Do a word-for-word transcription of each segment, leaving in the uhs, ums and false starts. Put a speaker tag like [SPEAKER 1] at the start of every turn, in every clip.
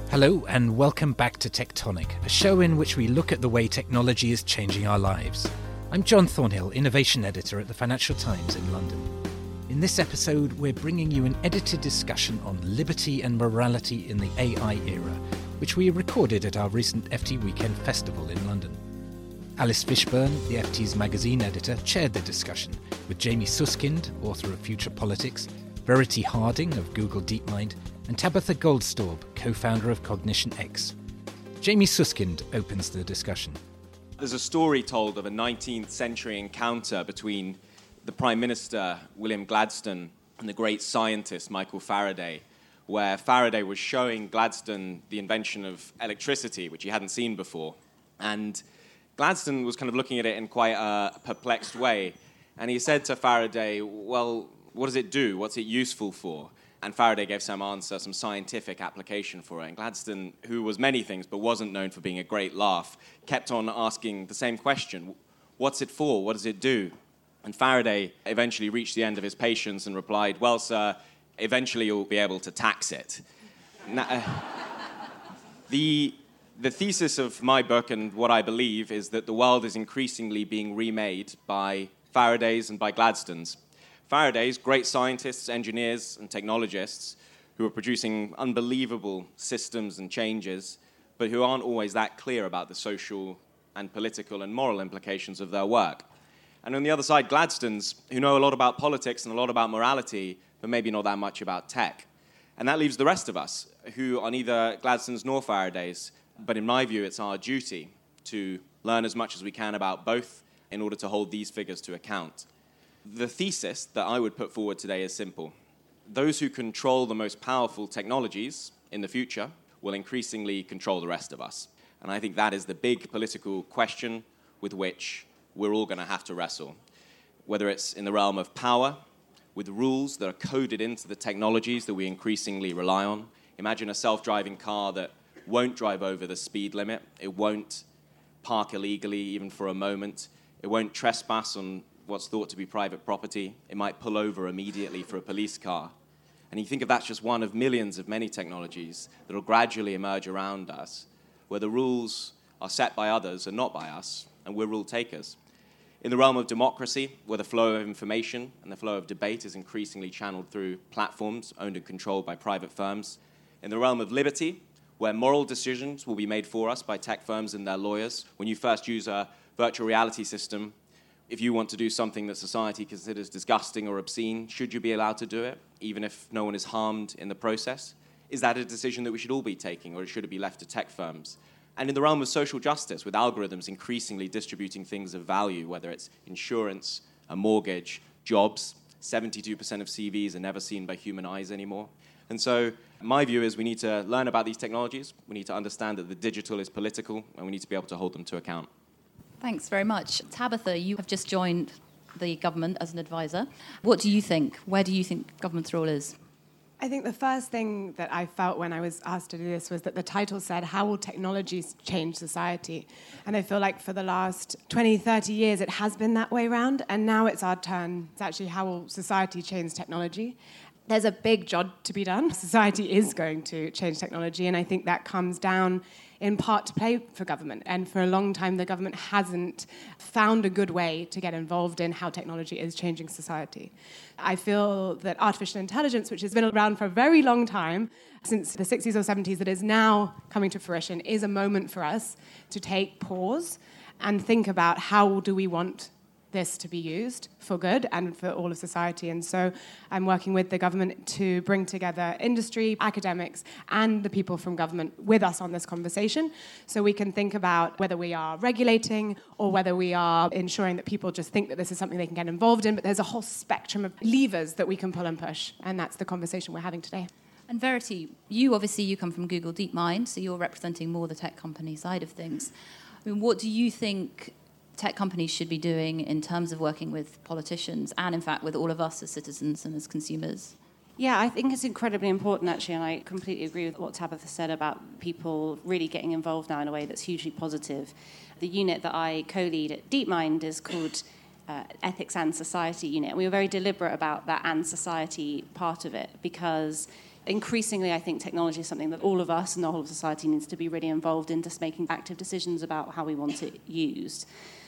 [SPEAKER 1] Hello and welcome back to Tectonic, a show in which we look at the way technology is changing our lives. I'm John Thornhill, Innovation Editor at the Financial Times in London. In this episode, we're bringing you an edited discussion on liberty and morality in the A I era, which we recorded at our recent F T Weekend Festival in London. Alice Fishburn, the F T's magazine editor, chaired the discussion, with Jamie Susskind, author of Future Politics, Verity Harding of Google DeepMind, and Tabitha Goldstaub, co-founder of Cognition X. Jamie Susskind opens the discussion.
[SPEAKER 2] There's a story told of a nineteenth century encounter between the Prime Minister, William Gladstone, and the great scientist, Michael Faraday, where Faraday was showing Gladstone the invention of electricity, which he hadn't seen before. And Gladstone was kind of looking at it in quite a perplexed way. And he said to Faraday, well, what does it do? What's it useful for? And Faraday gave some answer, some scientific application for it. And Gladstone, who was many things but wasn't known for being a great laugh, kept on asking the same question. What's it for? What does it do? And Faraday eventually reached the end of his patience and replied, well, sir, eventually you'll be able to tax it. Now, uh, the, the thesis of my book and what I believe is that the world is increasingly being remade by Faraday's and by Gladstone's. Faraday's, great scientists, engineers, and technologists who are producing unbelievable systems and changes, but who aren't always that clear about the social and political and moral implications of their work. And on the other side, Gladstone's, who know a lot about politics and a lot about morality, but maybe not that much about tech. And that leaves the rest of us, who are neither Gladstone's nor Faraday's, but in my view, it's our duty to learn as much as we can about both in order to hold these figures to account. The thesis that I would put forward today is simple. Those who control the most powerful technologies in the future will increasingly control the rest of us. And I think that is the big political question with which we're all going to have to wrestle. Whether it's in the realm of power, with rules that are coded into the technologies that we increasingly rely on. Imagine a self-driving car that won't drive over the speed limit. It won't park illegally even for a moment. It won't trespass on what's thought to be private property. It might pull over immediately for a police car. And you think of that's just one of millions of many technologies that will gradually emerge around us, where the rules are set by others and not by us, and we're rule takers. In the realm of democracy, where the flow of information and the flow of debate is increasingly channeled through platforms owned and controlled by private firms. In the realm of liberty, where moral decisions will be made for us by tech firms and their lawyers. When you first use a virtual reality system, if you want to do something that society considers disgusting or obscene, should you be allowed to do it, even if no one is harmed in the process? Is that a decision that we should all be taking, or should it be left to tech firms? And in the realm of social justice, with algorithms increasingly distributing things of value, whether it's insurance, a mortgage, jobs, seventy-two percent of C Vs are never seen by human eyes anymore. And so my view is we need to learn about these technologies, we need to understand that the digital is political, and we need to be able to hold them to account.
[SPEAKER 3] Thanks very much. Tabitha, you have just joined the government as an advisor. What do you think? Where do you think government's role is?
[SPEAKER 4] I think the first thing that I felt when I was asked to do this was that the title said, how will technologies change society? And I feel like for the last twenty, thirty years, it has been that way around. And now it's our turn. It's actually how will society change technology? There's a big job to be done. Society is going to change technology. And I think that comes down in part to play for government. And for a long time, the government hasn't found a good way to get involved in how technology is changing society. I feel that artificial intelligence, which has been around for a very long time, since the sixties or seventies, that is now coming to fruition, is a moment for us to take pause and think about how do we want this to be used for good and for all of society. And so I'm working with the government to bring together industry, academics, and the people from government with us on this conversation, so we can think about whether we are regulating or whether we are ensuring that people just think that this is something they can get involved in. But there's a whole spectrum of levers that we can pull and push, and that's the conversation we're having today.
[SPEAKER 3] And Verity, you obviously you come from Google DeepMind, so you're representing more the tech company side of things. I mean, what do you think tech companies should be doing in terms of working with politicians and, in fact, with all of us as citizens and as consumers?
[SPEAKER 5] Yeah, I think it's incredibly important, actually, and I completely agree with what Tabitha said about people really getting involved now in a way that's hugely positive. The unit that I co-lead at DeepMind is called uh, Ethics and Society Unit, and we were very deliberate about that and society part of it, because increasingly, I think technology is something that all of us and the whole of society needs to be really involved in, just making active decisions about how we want it used.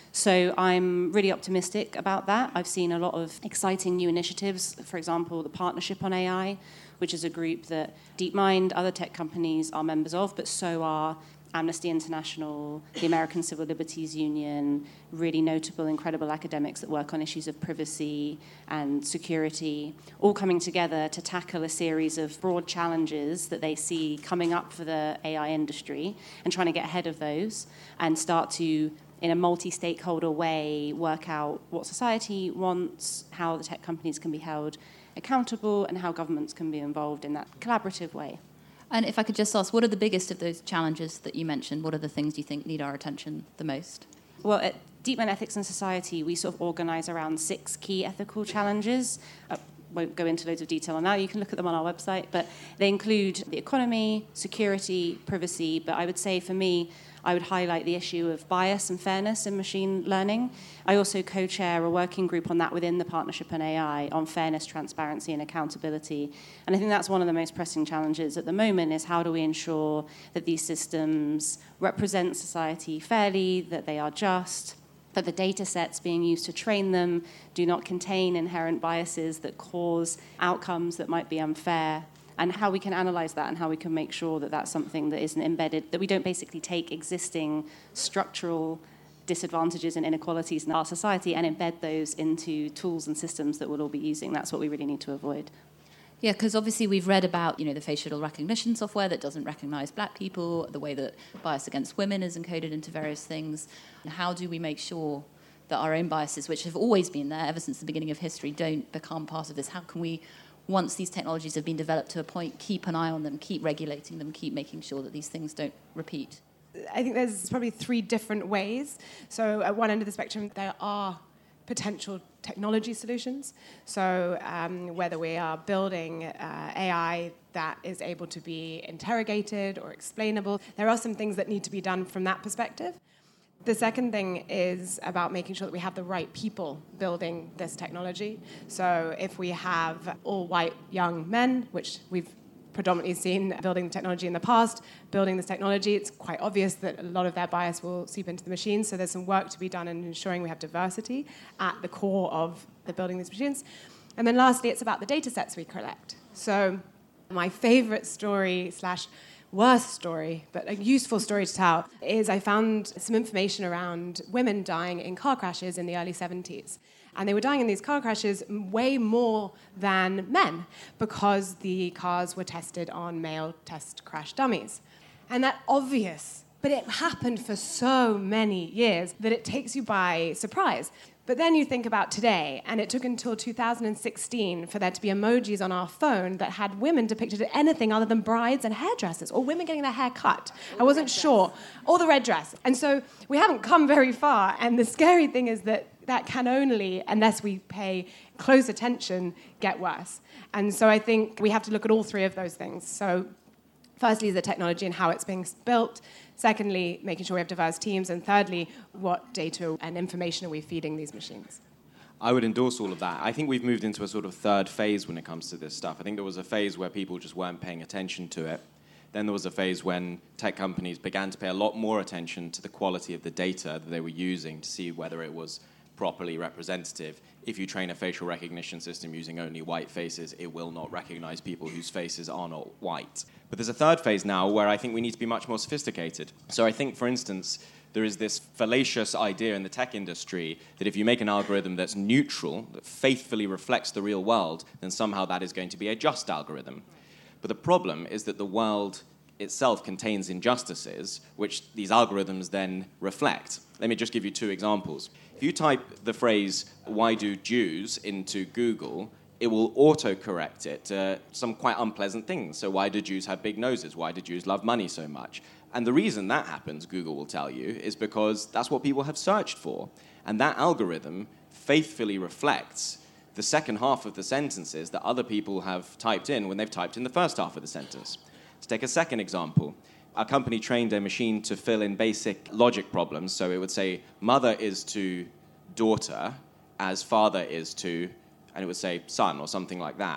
[SPEAKER 5] So I'm really optimistic about that. I've seen a lot of exciting new initiatives, for example, the Partnership on A I, which is a group that DeepMind, other tech companies are members of, but so are Amnesty International, the American Civil Liberties Union, really notable, incredible academics that work on issues of privacy and security, all coming together to tackle a series of broad challenges that they see coming up for the A I industry and trying to get ahead of those and start to, in a multi-stakeholder way, work out what society wants, how the tech companies can be held accountable, and how governments can be involved in that collaborative way.
[SPEAKER 3] And if I could just ask, what are the biggest of those challenges that you mentioned? What are the things you think need our attention the most?
[SPEAKER 5] Well, at DeepMind Ethics and Society, we sort of organise around six key ethical challenges. I won't go into loads of detail on that. You can look at them on our website. But they include the economy, security, privacy. But I would say, for me, I would highlight the issue of bias and fairness in machine learning. I also co-chair a working group on that within the Partnership on A I on fairness, transparency, and accountability. And I think that's one of the most pressing challenges at the moment, is how do we ensure that these systems represent society fairly, that they are just, that the data sets being used to train them do not contain inherent biases that cause outcomes that might be unfair, and how we can analyze that and how we can make sure that that's something that isn't embedded, that we don't basically take existing structural disadvantages and inequalities in our society and embed those into tools and systems that we'll all be using. That's what we really need to avoid.
[SPEAKER 3] Yeah, because obviously we've read about, you know, the facial recognition software that doesn't recognize black people, the way that bias against women is encoded into various things. And how do we make sure that our own biases, which have always been there ever since the beginning of history, don't become part of this? How can we, once these technologies have been developed to a point, keep an eye on them, keep regulating them, keep making sure that these things don't repeat?
[SPEAKER 4] I think there's probably three different ways. So at one end of the spectrum, there are potential technology solutions. So um, whether we are building uh, A I that is able to be interrogated or explainable, there are some things that need to be done from that perspective. The second thing is about making sure that we have the right people building this technology. So if we have all white young men, which we've predominantly seen building the technology in the past, building this technology, it's quite obvious that a lot of their bias will seep into the machines. So there's some work to be done in ensuring we have diversity at the core of the building these machines. And then lastly, it's about the data sets we collect. So my favorite story slash worst story, but a useful story to tell, is I found some information around women dying in car crashes in the early seventies. And they were dying in these car crashes way more than men because the cars were tested on male test crash dummies. And that's obvious, but it happened for so many years that it takes you by surprise. But then you think about today, and it took until two thousand sixteen for there to be emojis on our phone that had women depicted as anything other than brides and hairdressers, or women getting their hair cut. I wasn't sure. Or the red dress. And so we haven't come very far, and the scary thing is that that can only, unless we pay close attention, get worse. And so I think we have to look at all three of those things. So firstly, the technology and how it's being built. Secondly, making sure we have diverse teams. And thirdly, what data and information are we feeding these machines?
[SPEAKER 2] I would endorse all of that. I think we've moved into a sort of third phase when it comes to this stuff. I think there was a phase where people just weren't paying attention to it. Then there was a phase when tech companies began to pay a lot more attention to the quality of the data that they were using to see whether it was properly representative. If you train a facial recognition system using only white faces, it will not recognize people whose faces are not white. But there's a third phase now where I think we need to be much more sophisticated. So I think, for instance, there is this fallacious idea in the tech industry that if you make an algorithm that's neutral, that faithfully reflects the real world, then somehow that is going to be a just algorithm. But the problem is that the world itself contains injustices, which these algorithms then reflect. Let me just give you two examples. If you type the phrase, "why do Jews?" into Google, it will auto-correct it to some quite unpleasant things. So why do Jews have big noses? Why do Jews love money so much? And the reason that happens, Google will tell you, is because that's what people have searched for. And that algorithm faithfully reflects the second half of the sentences that other people have typed in when they've typed in the first half of the sentence. To take a second example, a company trained a machine to fill in basic logic problems. So it would say, mother is to daughter as father is to, and it would say son or something like that.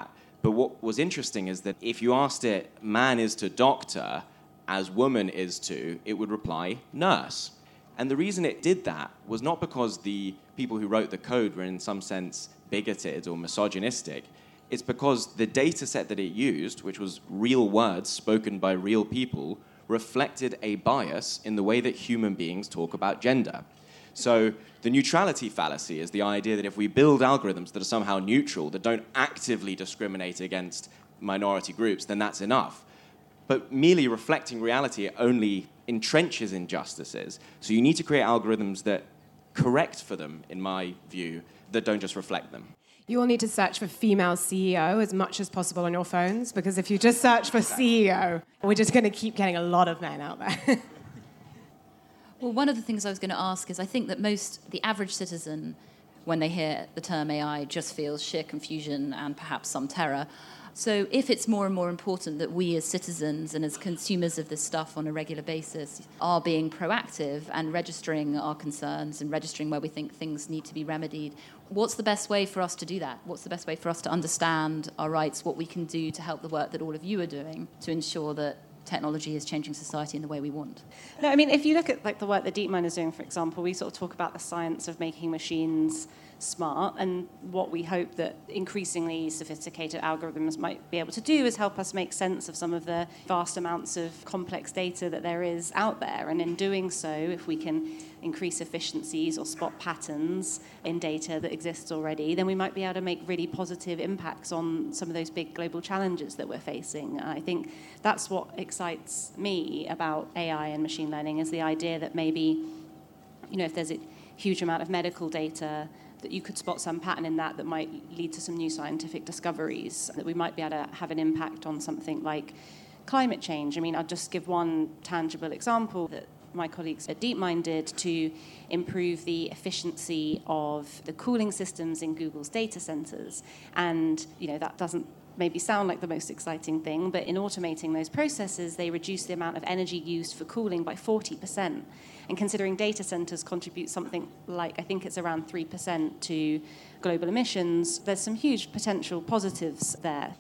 [SPEAKER 2] But what was interesting is that if you asked it, man is to doctor, as woman is to, it would reply nurse. And the reason it did that was not because the people who wrote the code were in some sense bigoted or misogynistic. It's because the data set that it used, which was real words spoken by real people, reflected a bias in the way that human beings talk about gender. So the neutrality fallacy is the idea that if we build algorithms that are somehow neutral, that don't actively discriminate against minority groups, then that's enough. But merely reflecting reality only entrenches injustices. So you need to create algorithms that correct for them, in my view, that don't just reflect them.
[SPEAKER 4] You will need to search for female C E O as much as possible on your phones, because if you just search for C E O, we're just going to keep getting a lot of men out there.
[SPEAKER 3] Well, one of the things I was going to ask is I think that most, the average citizen, when they hear the term A I, just feels sheer confusion and perhaps some terror. So if it's more and more important that we as citizens and as consumers of this stuff on a regular basis are being proactive and registering our concerns and registering where we think things need to be remedied, what's the best way for us to do that? What's the best way for us to understand our rights, what we can do to help the work that all of you are doing to ensure that technology is changing society in the way we want?
[SPEAKER 5] No, I mean, if you look at like the work that DeepMind is doing, for example, we sort of talk about the science of making machines smart, and what we hope that increasingly sophisticated algorithms might be able to do is help us make sense of some of the vast amounts of complex data that there is out there. And in doing so, if we can increase efficiencies or spot patterns in data that exists already, then we might be able to make really positive impacts on some of those big global challenges that we're facing. I think that's what excites me about A I and machine learning, is the idea that maybe, you know, if there's a huge amount of medical data, that you could spot some pattern in that that might lead to some new scientific discoveries, that we might be able to have an impact on something like climate change. I mean, I'll just give one tangible example that my colleagues at DeepMind did to improve the efficiency of the cooling systems in Google's data centers. And, you know, that doesn't maybe sound like the most exciting thing, but in automating those processes, they reduce the amount of energy used for cooling by forty percent. And considering data centers contribute something like, I think it's around three percent to global emissions, there's some huge potential positives there.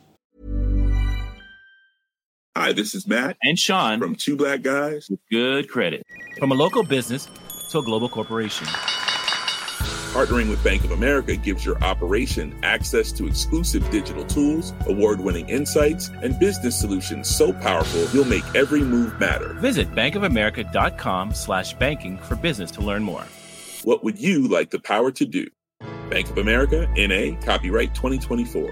[SPEAKER 6] Hi, this is Matt
[SPEAKER 7] and Sean
[SPEAKER 6] from Two Black Guys
[SPEAKER 7] with Good Credit. From a local business to a global corporation,
[SPEAKER 6] partnering with Bank of America gives your operation access to exclusive digital tools, award-winning insights, and business solutions so powerful you'll make every move matter.
[SPEAKER 7] Visit bankofamerica.com slash banking for business to learn more.
[SPEAKER 6] What would you like the power to do? Bank of America, N A, copyright twenty twenty-four.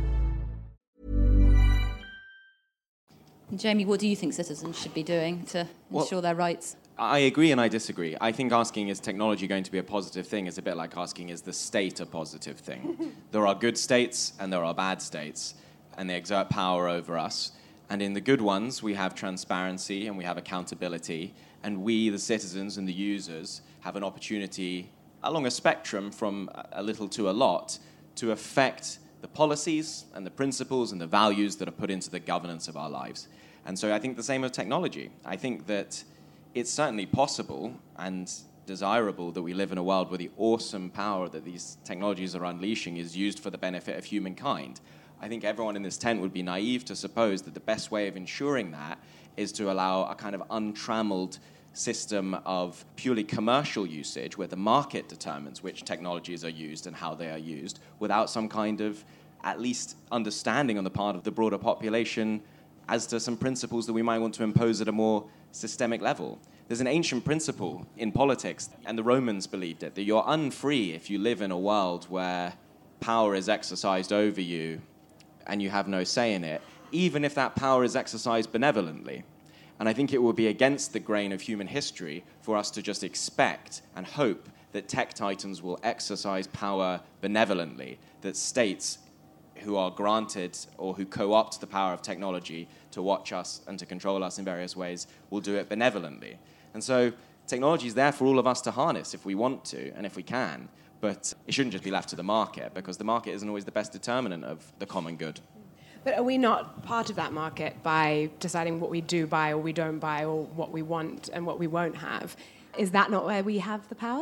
[SPEAKER 3] Jamie, what do you think citizens should be doing to
[SPEAKER 2] Well,
[SPEAKER 3] ensure their rights?
[SPEAKER 2] I agree and I disagree. I think asking is technology going to be a positive thing is a bit like asking is the state a positive thing. There are good states and there are bad states, and they exert power over us. And in the good ones, we have transparency and we have accountability, and we, the citizens and the users, have an opportunity along a spectrum from a little to a lot to affect the policies and the principles and the values that are put into the governance of our lives. And so I think the same with technology. I think that it's certainly possible and desirable that we live in a world where the awesome power that these technologies are unleashing is used for the benefit of humankind. I think everyone in this tent would be naive to suppose that the best way of ensuring that is to allow a kind of untrammeled system of purely commercial usage where the market determines which technologies are used and how they are used without some kind of at least understanding on the part of the broader population as to some principles that we might want to impose at a more systemic level. There's an ancient principle in politics, and the Romans believed it, that you're unfree if you live in a world where power is exercised over you and you have no say in it, even if that power is exercised benevolently. And I think it will be against the grain of human history for us to just expect and hope that tech titans will exercise power benevolently, that states who are granted or who co-opt the power of technology to watch us and to control us in various ways will do it benevolently. And so technology is there for all of us to harness if we want to and if we can, but it shouldn't just be left to the market, because the market isn't always the best determinant of the common good.
[SPEAKER 4] But are we not part of that market by deciding what we do buy or we don't buy, or what we want and what we won't have? Is that not where we have the power?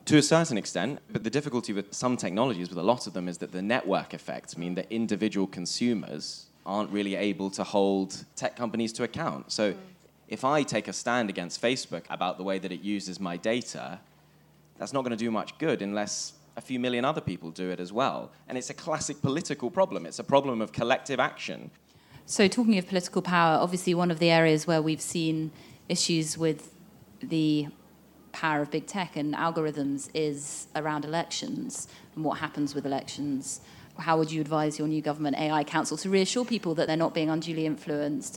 [SPEAKER 2] To a certain extent, but the difficulty with some technologies, with a lot of them, is that the network effects mean that individual consumers aren't really able to hold tech companies to account. So if I take a stand against Facebook about the way that it uses my data, that's not going to do much good unless a few million other people do it as well. And it's a classic political problem. It's a problem of collective action.
[SPEAKER 3] So talking of political power, obviously one of the areas where we've seen issues with the power of big tech and algorithms is around elections and what happens with elections. How would you advise your new government A I council to reassure people that they're not being unduly influenced?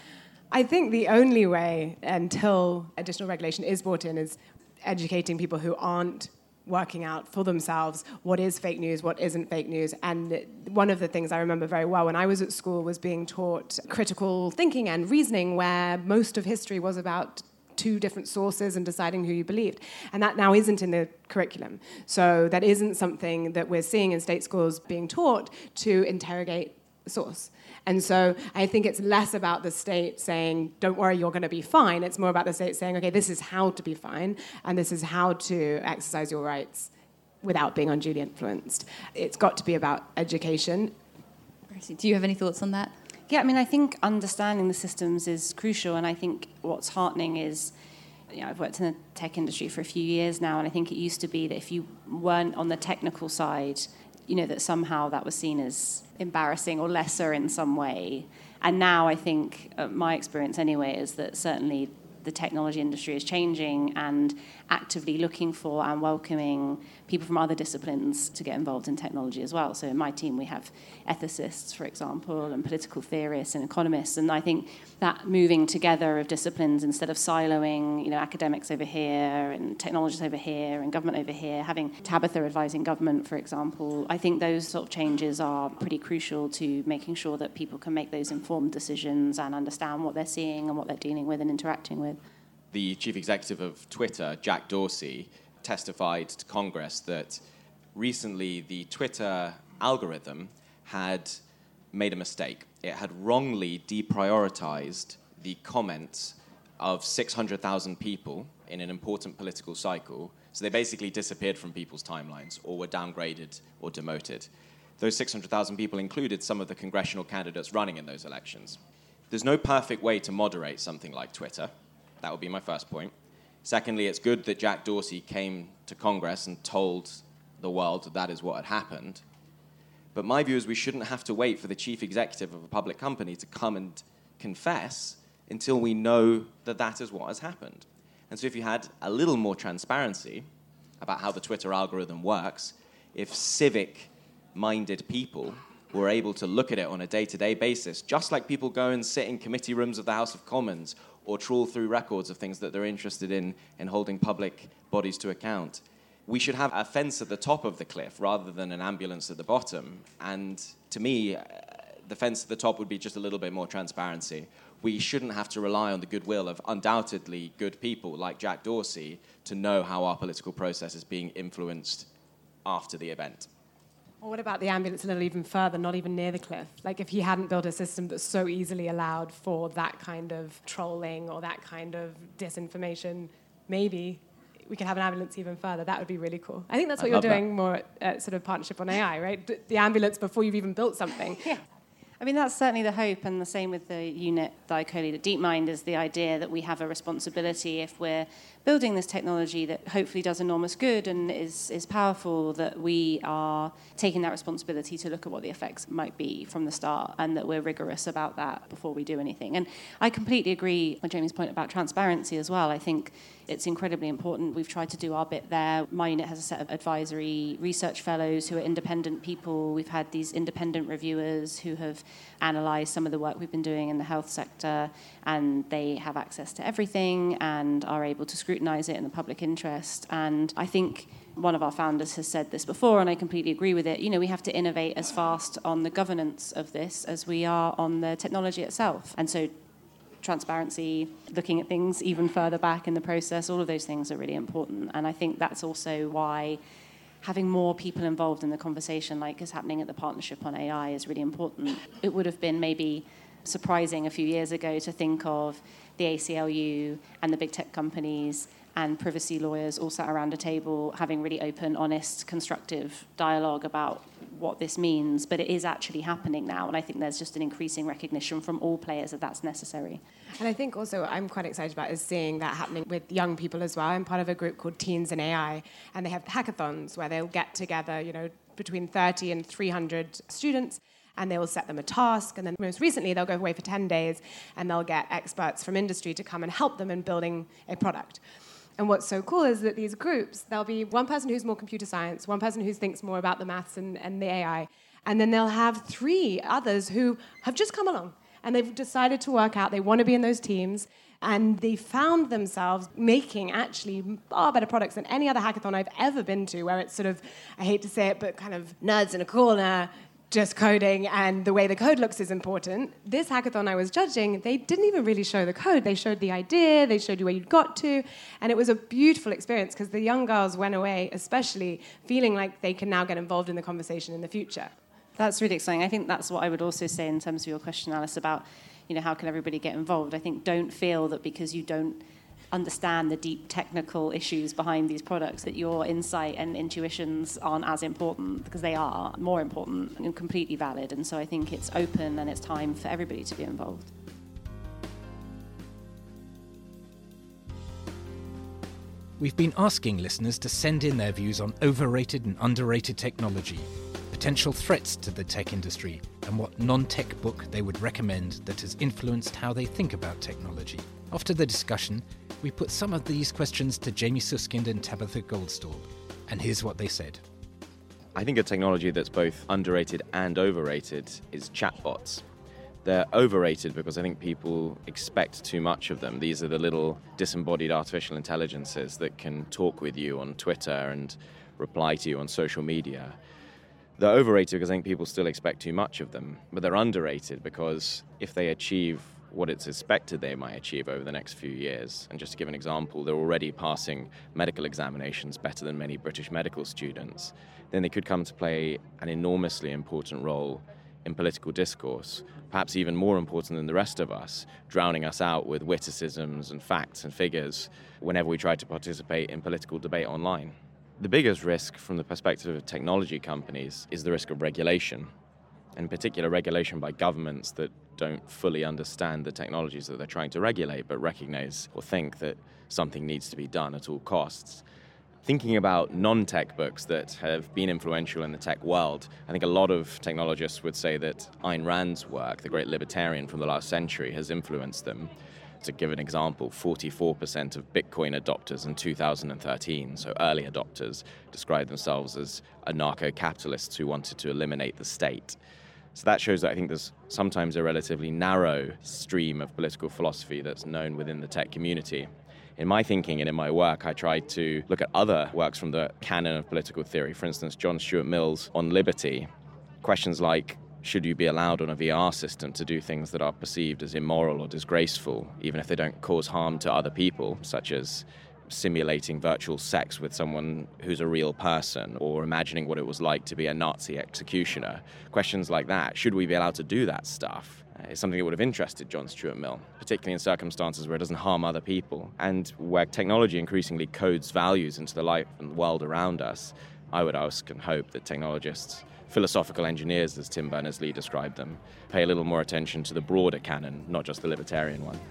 [SPEAKER 4] I think the only way until additional regulation is brought in is educating people who aren't working out for themselves what is fake news, what isn't fake news. And one of the things I remember very well when I was at school was being taught critical thinking and reasoning, where most of history was about two different sources and deciding who you believed. And that now isn't in the curriculum. So that isn't something that we're seeing in state schools being taught to interrogate the source. And so I think it's less about the state saying, don't worry, you're going to be fine. It's more about the state saying, okay, this is how to be fine, and this is how to exercise your rights without being unduly influenced. It's got to be about education.
[SPEAKER 3] Do you have any thoughts on that?
[SPEAKER 5] Yeah, I mean, I think understanding the systems is crucial, and I think what's heartening is, you know, I've worked in the tech industry for a few years now, and I think it used to be that if you weren't on the technical side, you know, that somehow that was seen as embarrassing or lesser in some way. And now I think, uh, my experience anyway, is that certainly the technology industry is changing and actively looking for and welcoming people from other disciplines to get involved in technology as well. So in my team, we have ethicists, for example, and political theorists and economists. And I think that moving together of disciplines instead of siloing, you know, academics over here and technologists over here and government over here, having Tabitha advising government, for example, I think those sort of changes are pretty crucial to making sure that people can make those informed decisions and understand what they're seeing and what they're dealing with and interacting with.
[SPEAKER 2] The chief executive of Twitter, Jack Dorsey, testified to Congress that recently the Twitter algorithm had made a mistake. It had wrongly deprioritized the comments of six hundred thousand people in an important political cycle. So they basically disappeared from people's timelines or were downgraded or demoted. Those six hundred thousand people included some of the congressional candidates running in those elections. There's no perfect way to moderate something like Twitter. That would be my first point. Secondly, it's good that Jack Dorsey came to Congress and told the world that that is what had happened. But my view is we shouldn't have to wait for the chief executive of a public company to come and confess until we know that that is what has happened. And so if you had a little more transparency about how the Twitter algorithm works, if civic-minded people were able to look at it on a day-to-day basis, just like people go and sit in committee rooms of the House of Commons or trawl through records of things that they're interested in in holding public bodies to account. We should have a fence at the top of the cliff rather than an ambulance at the bottom. And to me, uh, the fence at the top would be just a little bit more transparency. We shouldn't have to rely on the goodwill of undoubtedly good people like Jack Dorsey to know how our political process is being influenced after the event.
[SPEAKER 4] Or what about the ambulance a little even further, not even near the cliff? Like if he hadn't built a system that so easily allowed for that kind of trolling or that kind of disinformation, maybe we could have an ambulance even further. That would be really cool. I think that's what
[SPEAKER 2] I
[SPEAKER 4] you're doing
[SPEAKER 2] that.
[SPEAKER 4] more at, at sort of Partnership on A I, right? The ambulance before you've even built something.
[SPEAKER 5] Yeah. I mean, that's certainly the hope, and the same with the unit that I co-lead at DeepMind is the idea that we have a responsibility if we're building this technology that hopefully does enormous good and is, is powerful, that we are taking that responsibility to look at what the effects might be from the start and that we're rigorous about that before we do anything. And I completely agree with Jamie's point about transparency as well. I think it's incredibly important. We've tried to do our bit there. My unit has a set of advisory research fellows who are independent people. We've had these independent reviewers who have analysed some of the work we've been doing in the health sector, and they have access to everything and are able to scrutinise it in the public interest. And I think one of our founders has said this before, and I completely agree with it. You know, we have to innovate as fast on the governance of this as we are on the technology itself. And so transparency, looking at things even further back in the process, all of those things are really important. And I think that's also why having more people involved in the conversation, like is happening at the Partnership on A I, is really important. It would have been maybe surprising a few years ago to think of the A C L U and the big tech companies and privacy lawyers all sat around a table having really open, honest, constructive dialogue about what this means. But it is actually happening now, and I think there's just an increasing recognition from all players that that's necessary.
[SPEAKER 4] And I think also what I'm quite excited about is seeing that happening with young people as well. I'm part of a group called Teens in A I, and they have hackathons where they'll get together, you know, between thirty and three hundred students, and they will set them a task. And then most recently, they'll go away for ten days, and they'll get experts from industry to come and help them in building a product. And what's so cool is that these groups, there'll be one person who's more computer science, one person who thinks more about the maths and, and the A I, and then they'll have three others who have just come along, and they've decided to work out, they want to be in those teams, and they found themselves making actually far better products than any other hackathon I've ever been to, where it's sort of, I hate to say it, but kind of nerds in a corner, just coding, and the way the code looks is important. This hackathon I was judging, they didn't even really show the code. They showed the idea, they showed you where you'd got to, and it was a beautiful experience because the young girls went away, especially feeling like they can now get involved in the conversation in the future.
[SPEAKER 5] That's really exciting. I think that's what I would also say in terms of your question, Alice, about, you know, how can everybody get involved? I think don't feel that because you don't understand the deep technical issues behind these products that your insight and intuitions aren't as important, because they are more important and completely valid. And so I think it's open and it's time for everybody to be involved.
[SPEAKER 1] We've been asking listeners to send in their views on overrated and underrated technology, potential threats to the tech industry, and what non-tech book they would recommend that has influenced how they think about technology. After the discussion, we put some of these questions to Jamie Suskind and Tabitha Goldstaub, and here's what they said.
[SPEAKER 2] I think a technology that's both underrated and overrated is chatbots. They're overrated because I think people expect too much of them. These are the little disembodied artificial intelligences that can talk with you on Twitter and reply to you on social media. They're overrated because I think people still expect too much of them, but they're underrated because if they achieve what it's expected they might achieve over the next few years, and just to give an example, they're already passing medical examinations better than many British medical students, then they could come to play an enormously important role in political discourse, perhaps even more important than the rest of us, drowning us out with witticisms and facts and figures whenever we try to participate in political debate online. The biggest risk from the perspective of technology companies is the risk of regulation, in particular regulation by governments that don't fully understand the technologies that they're trying to regulate, but recognize or think that something needs to be done at all costs. Thinking about non-tech books that have been influential in the tech world, I think a lot of technologists would say that Ayn Rand's work, the great libertarian from the last century, has influenced them. To give an example, forty-four percent of Bitcoin adopters in two thousand thirteen, so early adopters, described themselves as anarcho-capitalists who wanted to eliminate the state. So that shows that I think there's sometimes a relatively narrow stream of political philosophy that's known within the tech community. In my thinking and in my work, I tried to look at other works from the canon of political theory. For instance, John Stuart Mill's On Liberty. Questions like, should you be allowed on a V R system to do things that are perceived as immoral or disgraceful, even if they don't cause harm to other people, such as simulating virtual sex with someone who's a real person, or imagining what it was like to be a Nazi executioner. Questions like that, should we be allowed to do that stuff, uh, is something that would have interested John Stuart Mill, particularly in circumstances where it doesn't harm other people, and where technology increasingly codes values into the life and world around us. I would ask and hope that technologists, philosophical engineers, as Tim Berners-Lee described them, pay a little more attention to the broader canon, not just the libertarian one.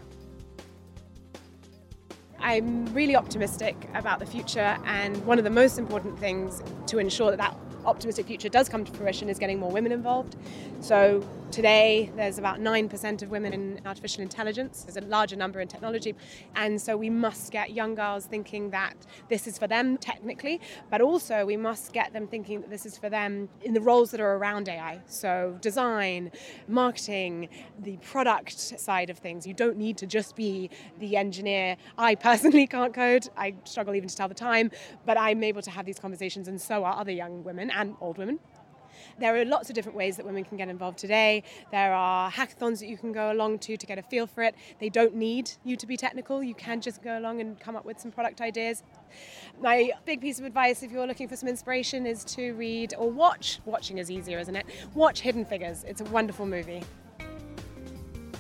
[SPEAKER 4] I'm really optimistic about the future, and one of the most important things to ensure that that optimistic future does come to fruition is getting more women involved. So today there's about nine percent of women in artificial intelligence. There's a larger number in technology, and so we must get young girls thinking that this is for them technically, but also we must get them thinking that this is for them in the roles that are around A I. So design, marketing, the product side of things. You don't need to just be the engineer. I personally can't code. I struggle even to tell the time, but I'm able to have these conversations, and so are other young women and old women. There are lots of different ways that women can get involved today. There are hackathons that you can go along to to get a feel for it. They don't need you to be technical. You can just go along and come up with some product ideas. My big piece of advice, if you're looking for some inspiration, is to read or watch. Watching is easier, isn't it? Watch Hidden Figures. It's a wonderful movie.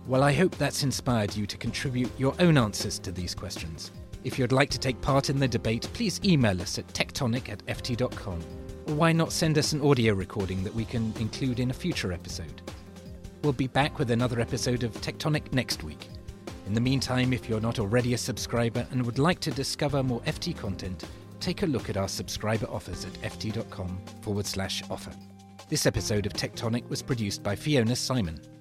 [SPEAKER 1] Well, I hope that's inspired you to contribute your own answers to these questions. If you'd like to take part in the debate, please email us at tectonic at f t dot com. Or why not send us an audio recording that we can include in a future episode? We'll be back with another episode of Tectonic next week. In the meantime, if you're not already a subscriber and would like to discover more F T content, take a look at our subscriber offers at ft.com forward slash offer. This episode of Tectonic was produced by Fiona Simon.